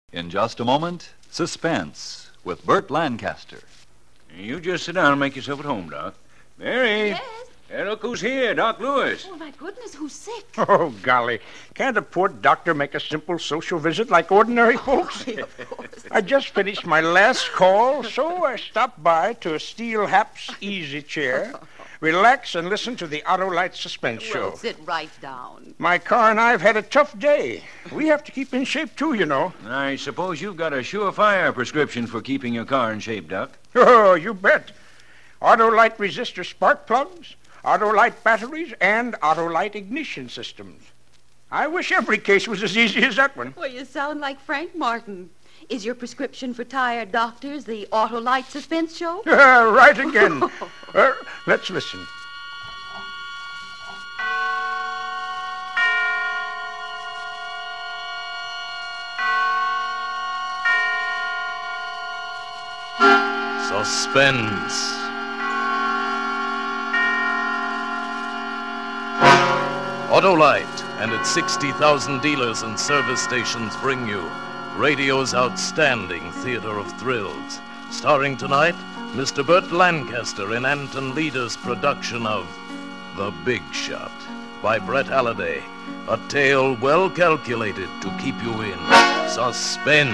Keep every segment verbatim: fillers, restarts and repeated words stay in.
In just a moment, Suspense with Burt Lancaster. You just sit down and make yourself at home, Doc. Mary. Yes? Hey, look who's here, Doc Lewis. Oh, my goodness, who's sick? Oh, golly. Can't a poor doctor make a simple social visit like ordinary folks? Why, of course. I just finished my last call, so I stopped by to a Steel Haps easy chair, relax, and listen to the Autolite Suspense Well, show. sit right down. My car and I have had a tough day. We have to keep in shape, too, you know. I suppose you've got a surefire prescription for keeping your car in shape, Doc. Oh, you bet. Autolite resistor spark plugs, Autolite batteries, and Autolite ignition systems. I wish every case was as easy as that one. Well, you sound like Frank Martin. Is your prescription for tired doctors the Autolite Suspense show? Right again. uh, let's listen. Suspense. Autolite and its sixty thousand dealers and service stations bring you radio's outstanding theater of thrills. Starring tonight, Mister Burt Lancaster in Anton Leader's production of The Big Shot by Brett Halliday. A tale well calculated to keep you in suspense.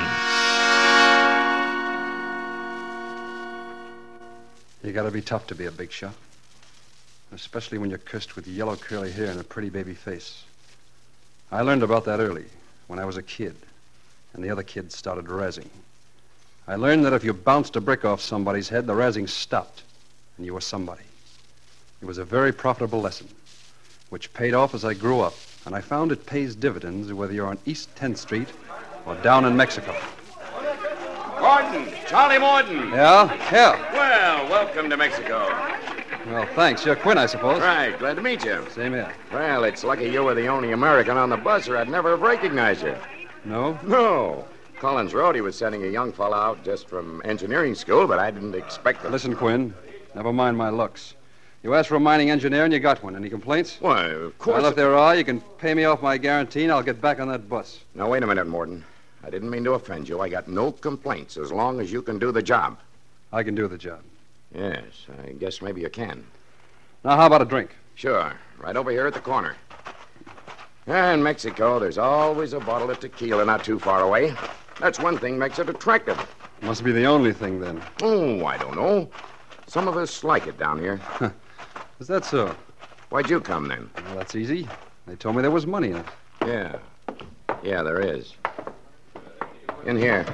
You gotta be tough to be a big shot. Especially when you're cursed with yellow curly hair and a pretty baby face. I learned about that early, when I was a kid, and the other kids started razzing. I learned that if you bounced a brick off somebody's head, the razzing stopped, and you were somebody. It was a very profitable lesson, which paid off as I grew up, and I found it pays dividends whether you're on East tenth Street or down in Mexico. Morton, Charlie Morton. Yeah? Yeah. Well, welcome to Mexico. Well, thanks. You're Quinn, I suppose. Right, glad to meet you. Same here. Well, it's lucky you were the only American on the bus, or I'd never have recognized you. No? No. Collins wrote he was sending a young fellow out just from engineering school, but I didn't expect it. Listen, Quinn, never mind my looks. You asked for a mining engineer and you got one. Any complaints? Why, of course. Well, if there are, you can pay me off my guarantee and I'll get back on that bus. Now, wait a minute, Morton. I didn't mean to offend you. I got no complaints as long as you can do the job. I can do the job. Yes, I guess maybe you can. Now, how about a drink? Sure. Right over here at the corner. In Mexico, there's always a bottle of tequila not too far away. That's one thing makes it attractive. Must be the only thing, then. Oh, I don't know. Some of us like it down here. Is that so? Why'd you come, then? Well, that's easy. They told me there was money in it. Yeah. Yeah, there is. In here.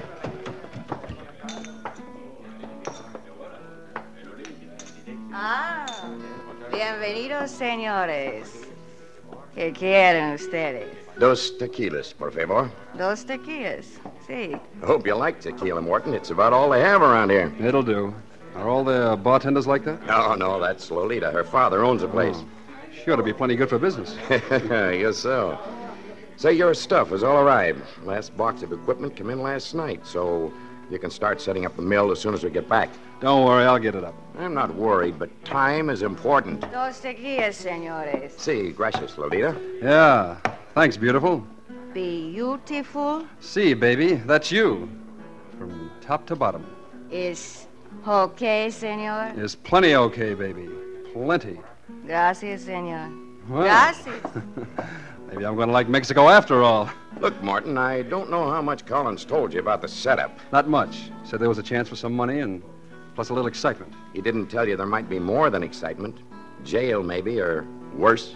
Ah, bienvenidos, señores. ¿Qué quieren ustedes? Dos tequilas, por favor. Dos tequilas, sí. I hope you like tequila, Morton. It's about all they have around here. It'll do. Are all the bartenders like that? No, no, that's Lolita. Her father owns the place. Oh, she ought to be plenty good for business. Yes, so. Say, your stuff has all arrived. Last box of equipment came in last night, so you can start setting up the mill as soon as we get back. Don't worry, I'll get it up. I'm not worried, but time is important. Dos tequilas, señores. Sí, gracias, Lolita. Yeah. Thanks, beautiful. Beautiful See, baby, that's you. From top to bottom. is okay, señor. Is plenty okay, baby. Plenty. Gracias, señor. Well, Gracias. maybe I'm going to like Mexico after all. Look, Martin, I don't know how much Collins told you about the setup. Not much. Said there was a chance for some money and plus a little excitement. He didn't tell you there might be more than excitement. Jail, maybe, or worse.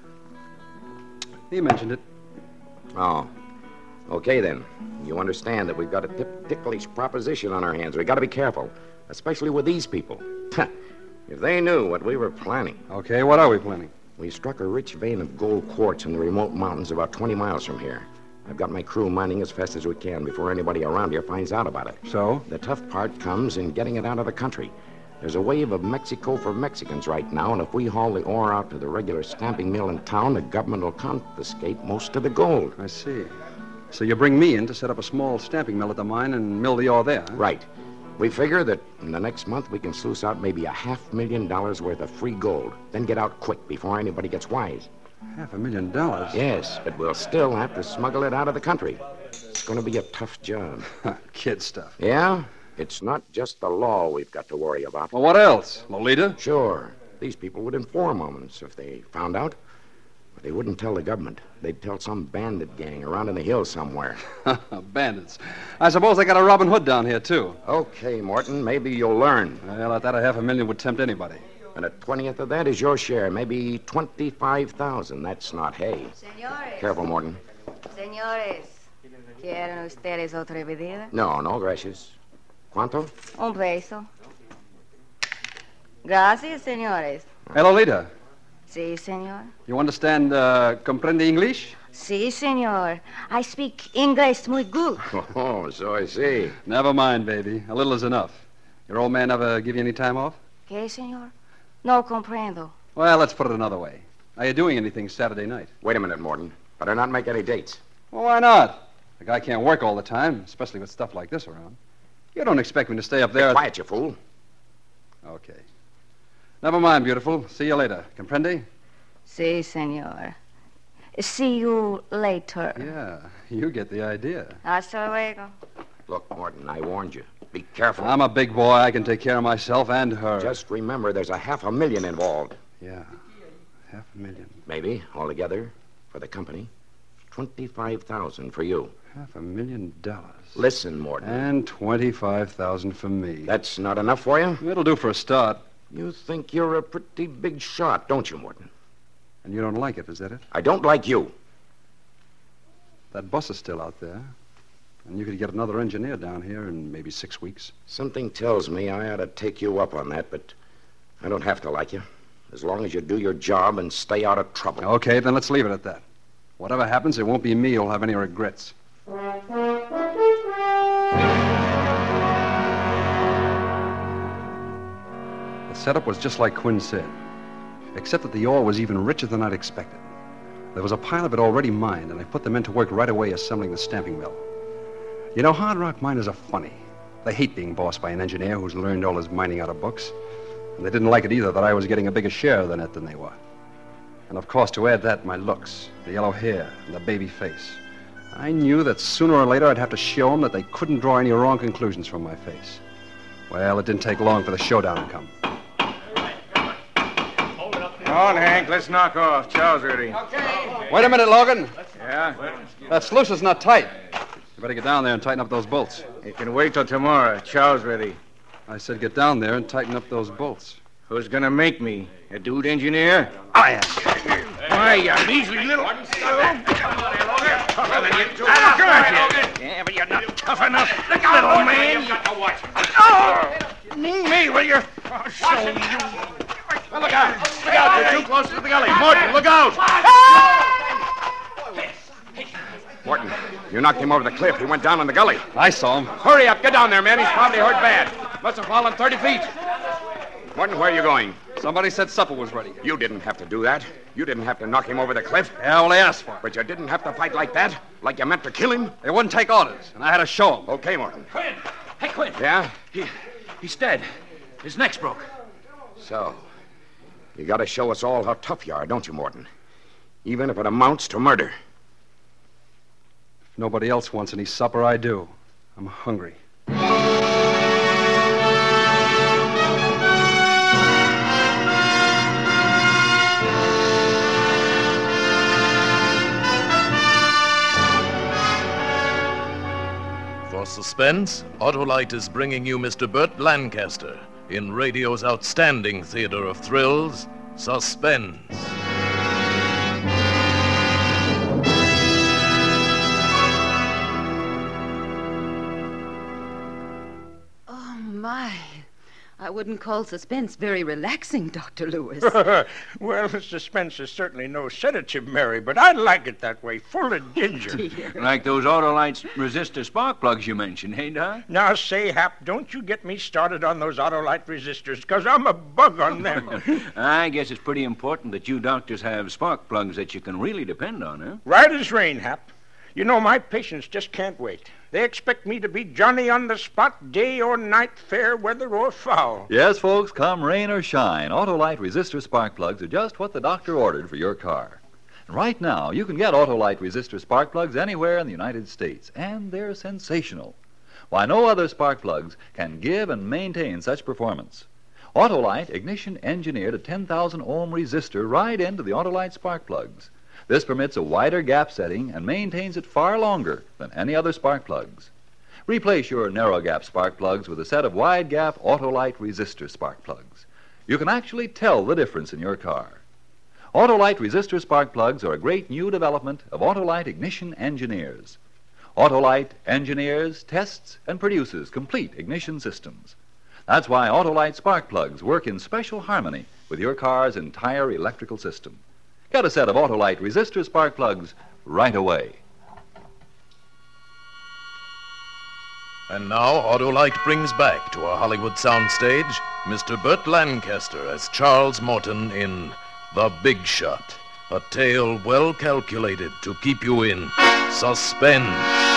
He mentioned it. Oh. Okay, then. You understand that we've got a tip- ticklish proposition on our hands. We've got to be careful, especially with these people. If they knew what we were planning. Okay, what are we planning? We struck a rich vein of gold quartz in the remote mountains about twenty miles from here. I've got my crew mining as fast as we can before anybody around here finds out about it. So? The tough part comes in getting it out of the country. There's a wave of Mexico for Mexicans right now, and if we haul the ore out to the regular stamping mill in town, the government will confiscate most of the gold. I see. So you bring me in to set up a small stamping mill at the mine and mill the ore there, huh? Right. We figure that in the next month we can sluice out maybe a half million dollars worth of free gold, then get out quick before anybody gets wise. Half a million dollars? Yes, but we'll still have to smuggle it out of the country. going to be a tough job. Kid stuff. Yeah? It's not just the law we've got to worry about. Well, what else? Lolita? Sure. These people would inform on us if they found out. But they wouldn't tell the government. They'd tell some bandit gang around in the hills somewhere. Bandits. I suppose they got a Robin Hood down here, too. Okay, Morton, maybe you'll learn. Well, at that, a half a million would tempt anybody. And a twentieth of that is your share, maybe twenty-five thousand. That's not hay. Señores. Careful, Morton. Señores. ¿Quieren ustedes otra bebida? No, no, gracias. ¿Cuánto? Un peso. Gracias, señores. Hey, Lolita, Sí, señor. you understand, uh, comprende English? Sí, señor. I speak English muy good. Oh, so I see. Never mind, baby. A little is enough. Your old man ever give you any time off? ¿Qué, señor? No comprendo. Well, let's put it another way. Are you doing anything Saturday night? Wait a minute, Morton. Better not make any dates. Well, why not? The guy can't work all the time, especially with stuff like this around. You don't expect me to stay up there... Be quiet, you fool. Okay. Never mind, beautiful. See you later. Comprende? Sí, señor. See you later. Yeah, you get the idea. Hasta luego. Look, Morton, I warned you. Be careful. I'm a big boy. I can take care of myself and her. Just remember there's a half a million involved. Yeah, half a million. Maybe, altogether, for the company. twenty-five thousand for you. Half a million dollars. Listen, Morton. And twenty-five thousand for me. That's not enough for you? It'll do for a start. You think you're a pretty big shot, don't you, Morton? And you don't like it, is that it? I don't like you. That bus is still out there. And you could get another engineer down here in maybe six weeks. Something tells me I ought to take you up on that, but I don't have to like you. As long as you do your job and stay out of trouble. Okay, then let's leave it at that. Whatever happens, it won't be me who'll have any regrets. The setup was just like Quinn said, except that the ore was even richer than I'd expected. There was a pile of it already mined, and I put the men to work right away assembling the stamping mill. You know, hard rock miners are funny. They hate being bossed by an engineer who's learned all his mining out of books. And they didn't like it either that I was getting a bigger share of the net than they were. And of course, to add that, my looks, the yellow hair, and the baby face. I knew that sooner or later I'd have to show them that they couldn't draw any wrong conclusions from my face. Well, it didn't take long for the showdown to come. Come on, Hank, let's knock off. Chow's ready. Wait a minute, Logan. Yeah? That sluice is not tight. You better get down there and tighten up those bolts. You can wait till tomorrow. Chow's ready. I said get down there and tighten up those bolts. Who's gonna make me? A dude engineer? I am. Why, you measly little... Tougher than you two. Yeah, but you're not tough enough, little man. You got to watch him. Oh! Me, will you? I'll show you. Well, look out. Look out. You're too close to the gully. Morton, look out. Morton, you knocked him over the cliff. He went down in the gully. I saw him. Hurry up. Get down there, man. He's probably hurt bad. Must have fallen thirty feet. Morton, where are you going? Somebody said supper was ready. You didn't have to do that. You didn't have to knock him over the cliff. Yeah, well, they asked for it. But you didn't have to fight like that. Like you meant to kill him. They wouldn't take orders, and I had to show them. Okay, Morton. Quinn! Hey, Quinn! Yeah? He, he's dead. His neck's broke. So, you got to show us all how tough you are, don't you, Morton? Even if it amounts to murder. If nobody else wants any supper, I do. I'm hungry. For suspense, Autolite is bringing you Mister Burt Lancaster in radio's outstanding theater of thrills, Suspense. Oh, my. I wouldn't call suspense very relaxing, Doctor Lewis. Well, suspense is certainly no sedative, Mary, but I like it that way, full of ginger. Dear. Like those Autolite resistor spark plugs you mentioned, hey, Doc? Now, say, Hap, don't you get me started on those Autolite resistors, because I'm a bug on them. I guess it's pretty important that you doctors have spark plugs that you can really depend on, huh? Right as rain, Hap. You know, my patients just can't wait. They expect me to be Johnny on the spot, day or night, fair weather or foul. Yes, folks, come rain or shine, Autolite resistor spark plugs are just what the doctor ordered for your car. And right now, you can get Autolite resistor spark plugs anywhere in the United States, and they're sensational. Why, no other spark plugs can give and maintain such performance. Autolite ignition engineered a ten thousand ohm resistor right into the Autolite spark plugs. This permits a wider gap setting and maintains it far longer than any other spark plugs. Replace your narrow gap spark plugs with a set of wide gap Autolite resistor spark plugs. You can actually tell the difference in your car. Autolite resistor spark plugs are a great new development of Autolite ignition engineers. Autolite engineers, tests, and produces complete ignition systems. That's why Autolite spark plugs work in special harmony with your car's entire electrical system. Get a set of Autolite resistor spark plugs right away. And now Autolite brings back to our Hollywood soundstage Mister Burt Lancaster as Charles Morton in The Big Shot, a tale well calculated to keep you in suspense.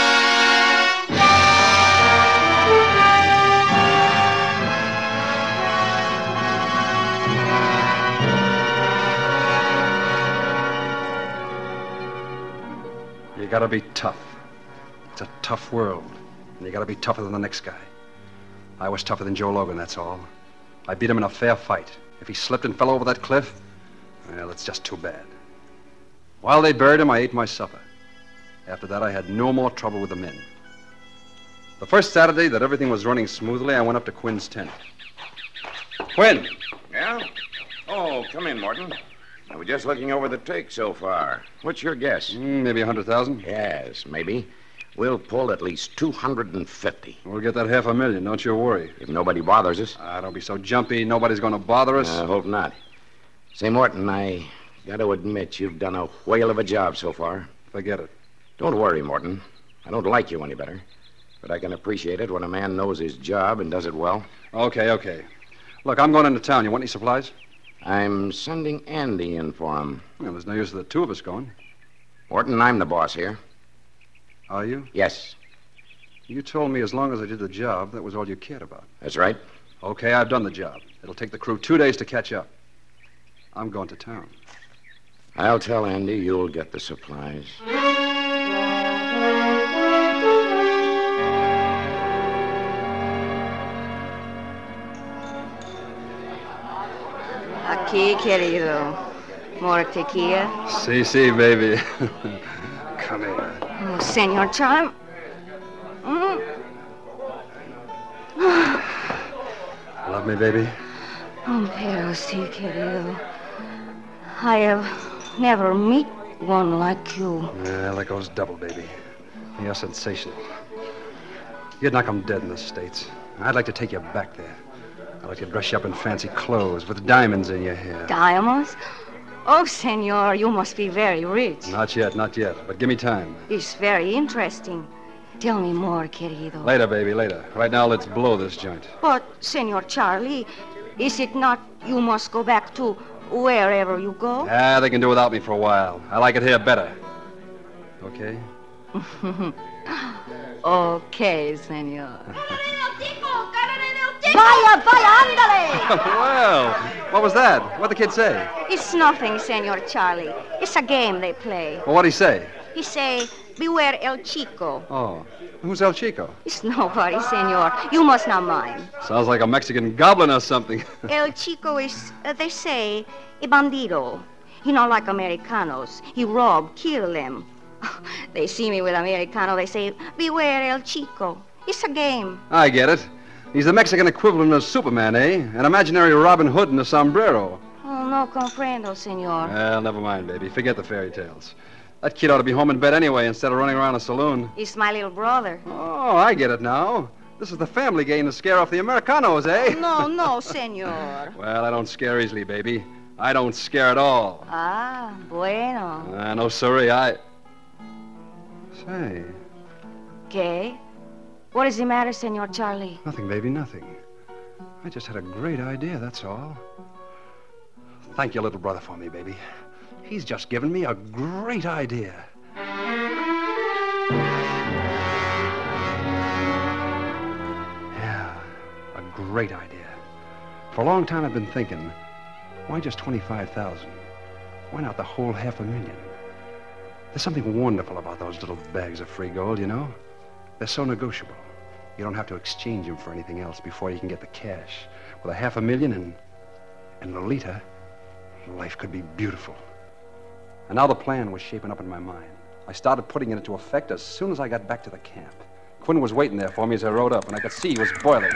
You gotta be tough. It's a tough world, and you gotta be tougher than the next guy. I was tougher than Joe Logan, that's all. I beat him in a fair fight. If he slipped and fell over that cliff, well, it's just too bad. While they buried him, I ate my supper. After that, I had no more trouble with the men. The first Saturday that everything was running smoothly, I went up to Quinn's tent. Quinn! Yeah? Oh, come in, Morton. I was just looking over the take so far. What's your guess? Mm, maybe a hundred thousand. Yes, maybe. We'll pull at least two hundred fifty. We'll get that half a million, don't you worry. If nobody bothers us. Ah, don't be so jumpy. Nobody's going to bother us. I hope not. Say, Morton, I got to admit you've done a whale of a job so far. Forget it. Don't worry, Morton. I don't like you any better. But I can appreciate it when a man knows his job and does it well. Okay, okay. Look, I'm going into town. You want any supplies? I'm sending Andy in for him. Well, there's no use of the two of us going. Morton, I'm the boss here. Are you? Yes, You told me as long as I did the job, that was all you cared about. that's right. Okay, I've done the job. It'll take the crew two days to catch up. I'm going to town. I'll tell Andy you'll get the supplies. Aquí, querido. More tequila? Si, si, baby. Come here. Oh, Senor Charm. Mm. Love me, baby? Oh, pero sí, querido. I have never met one like you. Yeah, that goes double, baby. You're sensational. You'd knock 'em dead in the States. I'd like to take you back there. I'd like to dress you up in fancy clothes with diamonds in your hair. Diamonds? Oh, senor, you must be very rich. Not yet, not yet. But give me time. It's very interesting. Tell me more, querido. Later, baby, later. Right now, let's blow this joint. But, Senor Charlie, is it not you must go back to wherever you go? Ah, they can do without me for a while. I like it here better. Okay? Okay, senor. Vaya, vaya, ándale! Well, what was that? What'd the kid say? It's nothing, Senor Charlie. It's a game they play. Well, what'd he say? He say, beware El Chico. Oh, who's El Chico? It's nobody, senor. You must not mind. Sounds like a Mexican goblin or something. El Chico is, uh, they say, a bandido. You know, like Americanos. He rob, kill them. They see me with Americano, they say, beware El Chico. It's a game. I get it. He's the Mexican equivalent of Superman, eh? An imaginary Robin Hood in a sombrero. Oh, no comprendo, senor. Well, never mind, baby. Forget the fairy tales. That kid ought to be home in bed anyway instead of running around a saloon. He's my little brother. Oh, I get it now. This is the family game to scare off the Americanos, eh? No, no, senor. Well, I don't scare easily, baby. I don't scare at all. Ah, bueno. Ah, no, sorry, I... Say, ¿Qué? What is the matter, Senor Charlie? nothing, baby, nothing. I just had a great idea, that's all. Thank your little brother for me, baby. He's just given me a great idea. Yeah, a great idea. For a long time I've been thinking, why just twenty-five thousand? Why not the whole half a million? There's something wonderful about those little bags of free gold, you know? They're so negotiable. You don't have to exchange them for anything else before you can get the cash. With a half a million and, and Lolita, life could be beautiful. And now the plan was shaping up in my mind. I started putting it into effect as soon as I got back to the camp. Quinn was waiting there for me as I rode up, and I could see he was boiling.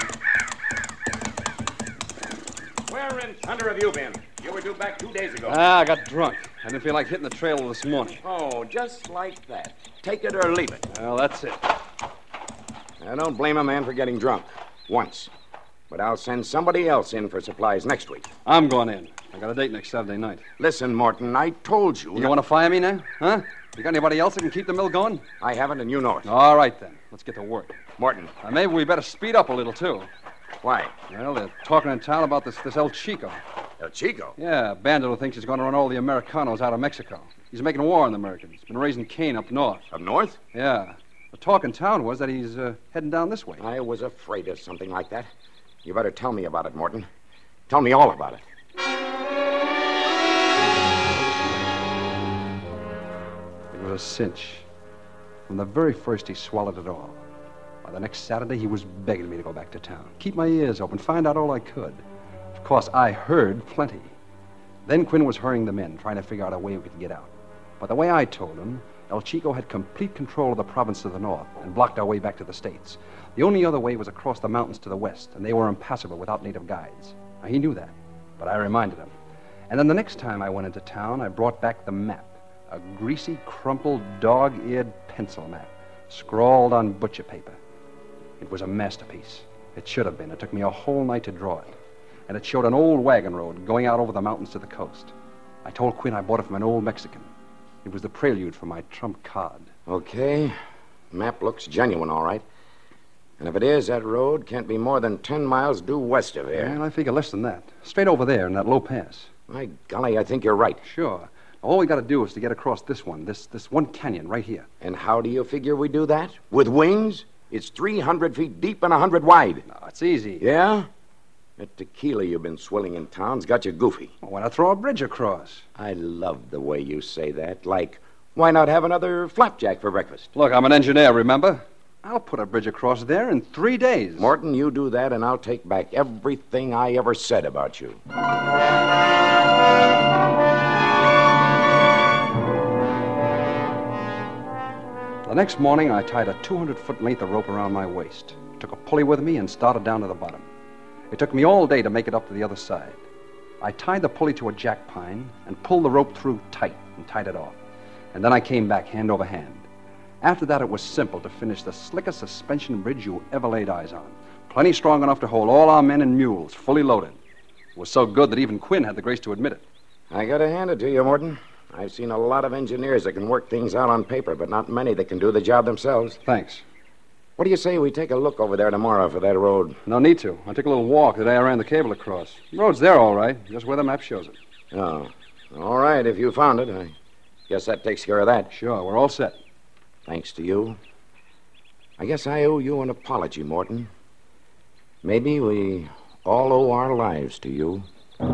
Where in thunder have you been? You were due back two days ago. Ah, I got drunk. I didn't feel like hitting the trail this morning. Oh, just like that. Take it or leave it. Well, that's it. I don't blame a man for getting drunk. Once. But I'll send somebody else in for supplies next week. I'm going in. I got a date next Saturday night. Listen, Morton, I told you... You want to fire me now? Huh? You got anybody else that can keep the mill going? I haven't, and you know it. All right, then. Let's get to work. Morton. Uh, maybe we better speed up a little, too. Why? Well, they're talking in town about this, this El Chico. El Chico? Yeah, Bandito thinks he's going to run all the Americanos out of Mexico. He's making war on the Americans. Been raising Cain up north. Up north? Yeah. The talk in town was that he's uh, heading down this way. I was afraid of something like that. You better tell me about it, Morton. Tell me all about it. It was a cinch. From the very first, he swallowed it all. By the next Saturday, he was begging me to go back to town. Keep my ears open, find out all I could. Of course, I heard plenty. Then Quinn was hurrying the men, trying to figure out a way we could get out. But the way I told him, El Chico had complete control of the province to the north and blocked our way back to the States. The only other way was across the mountains to the west, and they were impassable without native guides. Now, he knew that, but I reminded him. And then the next time I went into town, I brought back the map. A greasy, crumpled, dog-eared pencil map, scrawled on butcher paper. It was a masterpiece. It should have been. It took me a whole night to draw it. And it showed an old wagon road going out over the mountains to the coast. I told Quinn I bought it from an old Mexican. It was the prelude for my trump card. Okay. Map looks genuine, all right. And if it is, that road can't be more than ten miles due west of here. Well, I figure less than that. Straight over there in that low pass. My golly, I think you're right. Sure. All we got to do is to get across this one, this this one canyon right here. And how do you figure we do that? With wings? It's three hundred feet deep and one hundred wide. No, it's easy. Yeah? That tequila you've been swilling in town's got you goofy. Well, why not throw a bridge across? I love the way you say that. Like, why not have another flapjack for breakfast? Look, I'm an engineer, remember? I'll put a bridge across there in three days. Morton, you do that, and I'll take back everything I ever said about you. The next morning, I tied a two hundred foot length of rope around my waist, took a pulley with me, and started down to the bottom. It took me all day to make it up to the other side. I tied the pulley to a jack pine and pulled the rope through tight and tied it off. And then I came back hand over hand. After that, it was simple to finish the slickest suspension bridge you ever laid eyes on. Plenty strong enough to hold all our men and mules, fully loaded. It was so good that even Quinn had the grace to admit it. I gotta hand it to you, Morton. I've seen a lot of engineers that can work things out on paper, but not many that can do the job themselves. Thanks. What do you say we take a look over there tomorrow for that road? No need to. I took a little walk the day I ran the cable across. The road's there, all right, just where the map shows it. Oh. All right, if you found it. I guess that takes care of that. Sure, we're all set. Thanks to you. I guess I owe you an apology, Morton. Maybe we all owe our lives to you.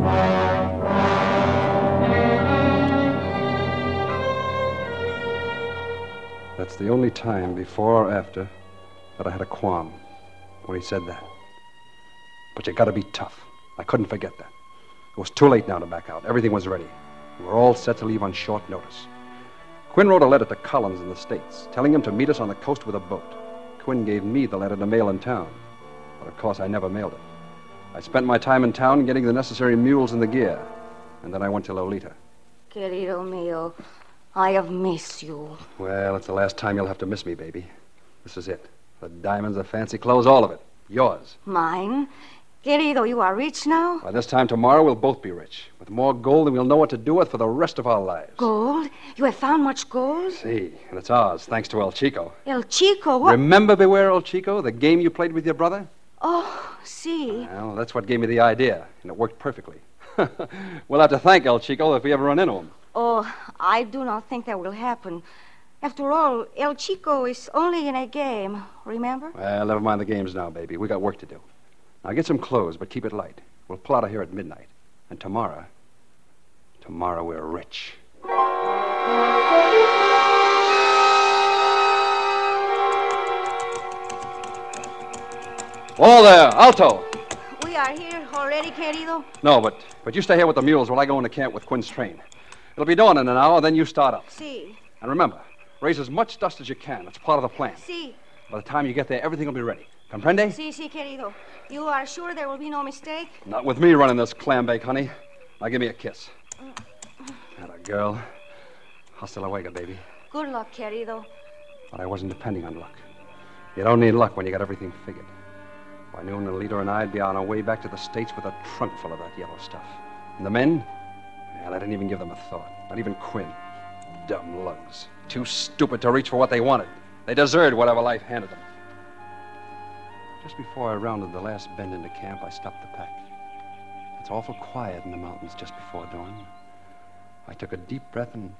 That's the only time, before or after, that I had a qualm when he said that. But you gotta be tough. I couldn't forget that. It was too late now to back out. Everything was ready. We were all set to leave on short notice. Quinn wrote a letter to Collins in the States, telling him to meet us on the coast with a boat. Quinn gave me the letter to mail in town. But of course, I never mailed it. I spent my time in town getting the necessary mules and the gear. And then I went to Lolita. Querido mío, I have missed you. Well, it's the last time you'll have to miss me, baby. This is it. The diamonds, the fancy clothes, all of it. Yours. Mine? Querido, you are rich now? By this time tomorrow, we'll both be rich. With more gold than we'll know what to do with for the rest of our lives. Gold? You have found much gold? See, and it's ours, thanks to El Chico. El Chico? What? Remember Beware El Chico, the game you played with your brother? Oh, see. Well, that's what gave me the idea, and it worked perfectly. We'll have to thank El Chico if we ever run into him. Oh, I do not think that will happen. After all, El Chico is only in a game, remember? Well, never mind the games now, baby. We got work to do. Now get some clothes, but keep it light. We'll pull out of here at midnight. And tomorrow, tomorrow we're rich. Whoa there, Alto. We are here already, querido. No, but but you stay here with the mules while I go into camp with Quinn's train. It'll be dawn in an hour, then you start up. Si. And remember, raise as much dust as you can. It's part of the plan. Si. By the time you get there, everything will be ready. Comprende? Si, si, querido. You are sure there will be no mistake? Not with me running this clam bake, honey. Now give me a kiss. Atta girl. Hasta luego, baby. Good luck, querido. But I wasn't depending on luck. You don't need luck when you got everything figured. By noon, the leader and I'd be on our way back to the States with a trunk full of that yellow stuff. And the men? Well, I didn't even give them a thought. Not even Quinn. Dumb lugs. Too stupid to reach for what they wanted. They deserved whatever life handed them. Just before I rounded the last bend into camp, I stopped the pack. It's awful quiet in the mountains just before dawn. I took a deep breath and...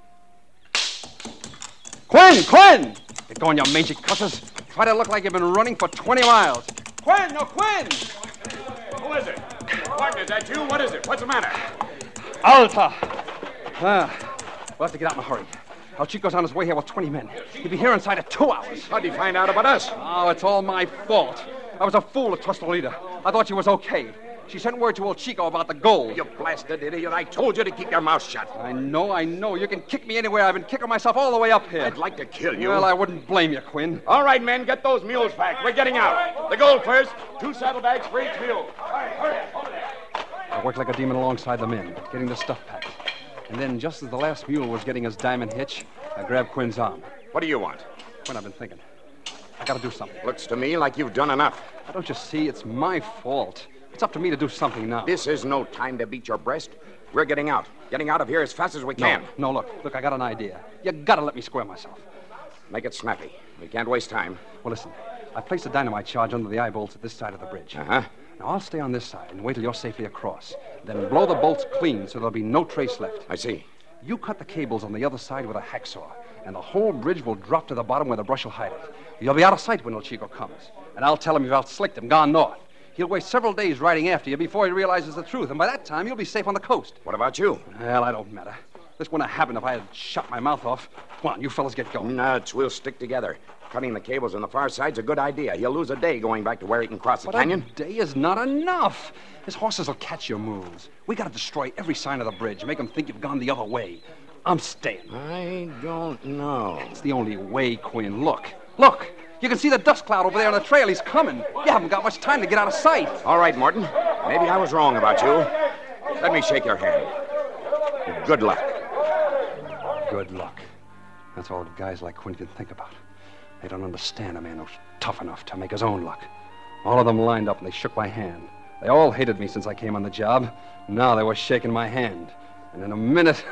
Quinn! Quinn! Get going, you mangy cusses. Try to look like you've been running for twenty miles. Quinn! No, Quinn! Who is it? Martin, is that you? What is it? What's the matter? Alta! Ah, we'll have to get out in a hurry. El Chico's on his way here with twenty men. He'll be here inside of two hours. How'd he find out about us? Oh, it's all my fault. I was a fool to trust the leader. I thought she was okay. She sent word to old Chico about the gold. You blasted idiot. I told you to keep your mouth shut. I know, I know. You can kick me anywhere. I've been kicking myself all the way up here. I'd like to kill you. Well, I wouldn't blame you, Quinn. All right, men, get those mules packed. We're getting out. The gold first. Two saddlebags for each mule. All right, hurry up. Over there. I worked like a demon alongside the men, getting the stuff packed. And then, just as the last mule was getting his diamond hitch, I grabbed Quinn's arm. What do you want? Quinn, I've been thinking. I gotta do something. Looks to me like you've done enough. Now, don't you see? It's my fault. It's up to me to do something now. This is no time to beat your breast. We're getting out. Getting out of here as fast as we can. No, no, look. Look, I got an idea. You gotta let me square myself. Make it snappy. We can't waste time. Well, listen. I placed a dynamite charge under the eye bolts at this side of the bridge. Uh-huh. Now, I'll stay on this side and wait till you're safely across. Then blow the bolts clean so there'll be no trace left. I see. You cut the cables on the other side with a hacksaw, and the whole bridge will drop to the bottom where the brush will hide it. You'll be out of sight when El Chico comes. And I'll tell him you've outslicked him, gone north. He'll waste several days riding after you before he realizes the truth, and by that time, you'll be safe on the coast. What about you? Well, I don't matter. This wouldn't have happened if I had shut my mouth off. Come on, you fellas get going. Nuts, we'll stick together. Cutting the cables on the far side's a good idea. He'll lose a day going back to where he can cross the but canyon. A day is not enough. His horses will catch your moves. We gotta destroy every sign of the bridge, make them think you've gone the other way. I'm staying. I don't know. It's the only way, Quinn. Look. Look. You can see the dust cloud over there on the trail. He's coming. You haven't got much time to get out of sight. All right, Morton. Maybe I was wrong about you. Let me shake your hand. Good luck. Good luck. That's all guys like Quinn can think about. They don't understand a man who's tough enough to make his own luck. All of them lined up and they shook my hand. They all hated me since I came on the job. Now they were shaking my hand. And in a minute,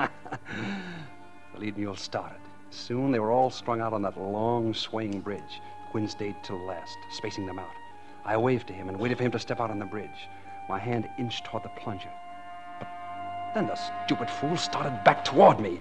the lead mule started. Soon they were all strung out on that long, swaying bridge. Quinn stayed till last, spacing them out. I waved to him and waited for him to step out on the bridge. My hand inched toward the plunger. But then the stupid fool started back toward me.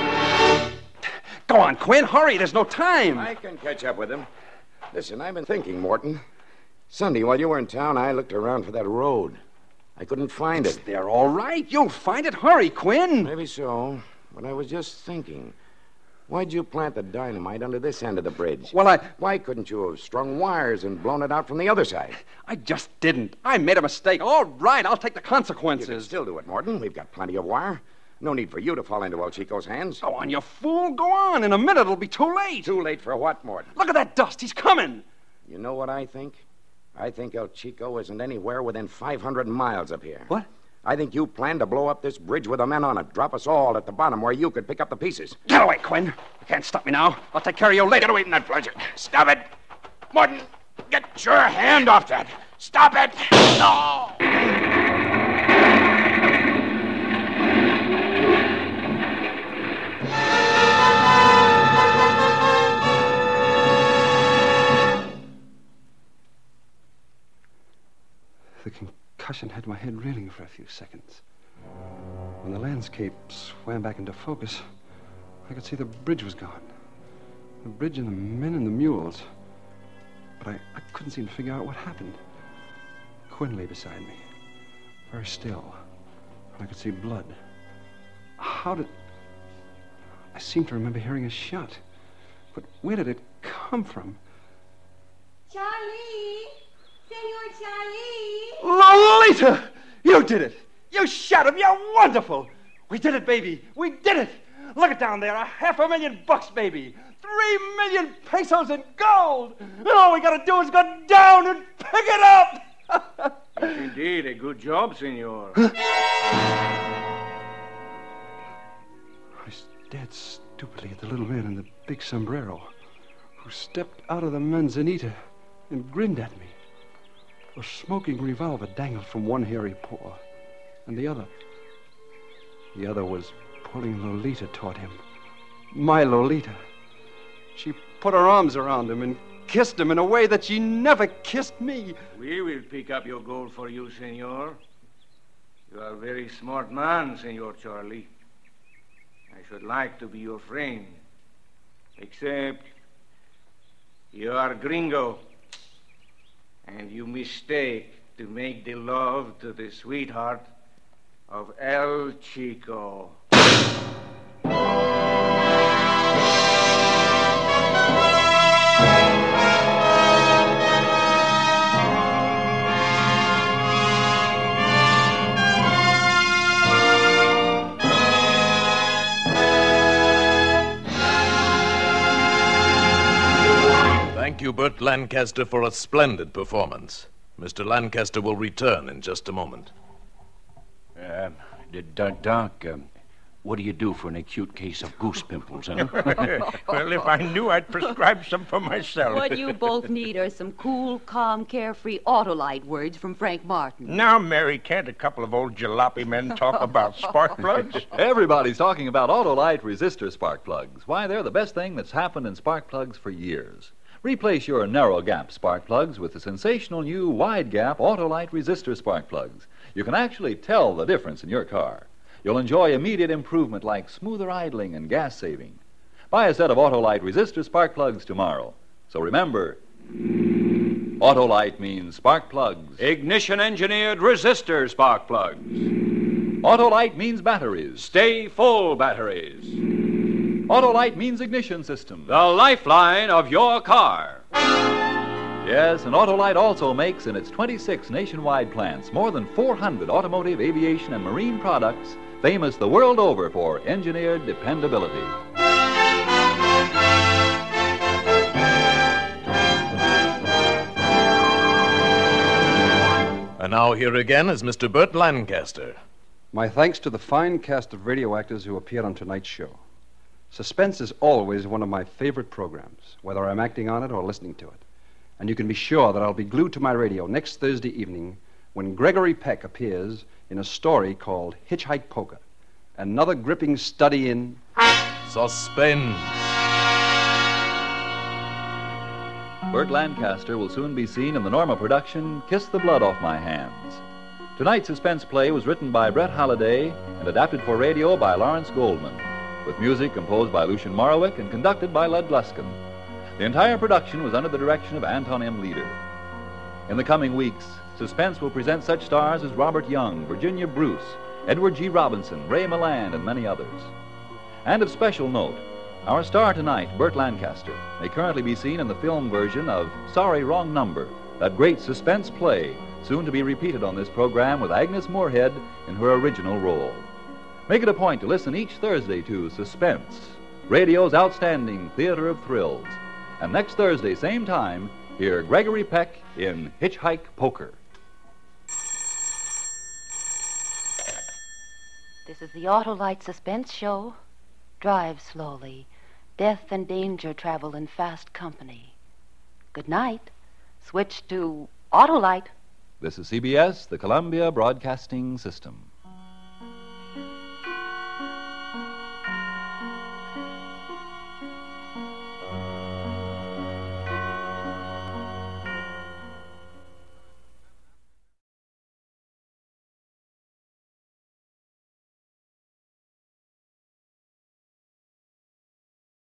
Go on, Quinn, hurry, there's no time. I can catch up with him. Listen, I've been thinking, Morton. Sunday, while you were in town, I looked around for that road. I couldn't find It's it. there, all right. You'll find it. Hurry, Quinn. Maybe so, but I was just thinking. Why'd you plant the dynamite under this end of the bridge? Well, I... Why couldn't you have strung wires and blown it out from the other side? I just didn't. I made a mistake. All right, I'll take the You can consequences. still do it, Morton. We've got plenty of wire. No need for you to fall into El Chico's hands. Go on, you fool. Go on. In a minute, it'll be too late. Too late for what, Morton? Look at that dust. He's coming. You know what I think? I think El Chico isn't anywhere within five hundred miles of here. What? I think you planned to blow up this bridge with the men on it, drop us all at the bottom where you could pick up the pieces. Get away, Quinn. You can't stop me now. I'll take care of you later. Get away from that plunger. Stop it. Morton, get your hand off that. Stop it. No! The concussion had my head reeling for a few seconds. When the landscape swam back into focus, I could see the bridge was gone. The bridge and the men and the mules. But I, I couldn't seem to figure out what happened. Quinn lay beside me, very still, and I could see blood. How did... I seem to remember hearing a shot. But where did it come from? Charlie! Anita, you did it. You shot him. You're wonderful. We did it, baby. We did it. Look it down there. A half a million bucks, baby. Three million pesos in gold. And all we got to do is go down and pick it up. Yes, indeed. A good job, senor. I stared stupidly at the little man in the big sombrero, who stepped out of the manzanita and grinned at me. A smoking revolver dangled from one hairy paw, and the other... The other was pulling Lolita toward him. My Lolita. She put her arms around him and kissed him in a way that she never kissed me. We will pick up your gold for you, senor. You are a very smart man, Senor Charlie. I should like to be your friend. Except you are gringo. And you mistake to make the love to the sweetheart of El Chico. Thank you, Burt Lancaster, for a splendid performance. Mister Lancaster will return in just a moment. Uh, d- d- Doc, um, what do you do for an acute case of goose pimples, huh? Well, if I knew, I'd prescribe some for myself. What you both need are some cool, calm, carefree Autolite words from Frank Martin. Now, Mary, can't a couple of old jalopy men talk about spark plugs? Everybody's talking about Autolite resistor spark plugs. Why, they're the best thing that's happened in spark plugs for years. Replace your narrow gap spark plugs with the sensational new wide gap Autolite resistor spark plugs. You can actually tell the difference in your car. You'll enjoy immediate improvement like smoother idling and gas saving. Buy a set of Autolite resistor spark plugs tomorrow. So remember, Autolite means spark plugs. Ignition engineered resistor spark plugs. Autolite means batteries. Stay full batteries. Autolite means ignition system. The lifeline of your car. Yes, and Autolite also makes in its twenty-six nationwide plants more than four hundred automotive, aviation, and marine products famous the world over for engineered dependability. And now here again is Mister Burt Lancaster. My thanks to the fine cast of radio actors who appeared on tonight's show. Suspense is always one of my favorite programs, whether I'm acting on it or listening to it. And you can be sure that I'll be glued to my radio next Thursday evening when Gregory Peck appears in a story called Hitchhike Poker, another gripping study in Suspense. Burt Lancaster will soon be seen in the Norma production Kiss the Blood Off My Hands. Tonight's suspense play was written by Brett Halliday and adapted for radio by Lawrence Goldman, with music composed by Lucien Morawick and conducted by Lud Gluskin. The entire production was under the direction of Anton M. Leader. In the coming weeks, Suspense will present such stars as Robert Young, Virginia Bruce, Edward G. Robinson, Ray Milland, and many others. And of special note, our star tonight, Burt Lancaster, may currently be seen in the film version of Sorry, Wrong Number, that great suspense play, soon to be repeated on this program with Agnes Moorehead in her original role. Make it a point to listen each Thursday to Suspense, radio's outstanding theater of thrills. And next Thursday, same time, hear Gregory Peck in Hitchhike Poker. This is the Autolite Suspense Show. Drive slowly. Death and danger travel in fast company. Good night. Switch to Autolite. This is C B S, the Columbia Broadcasting System.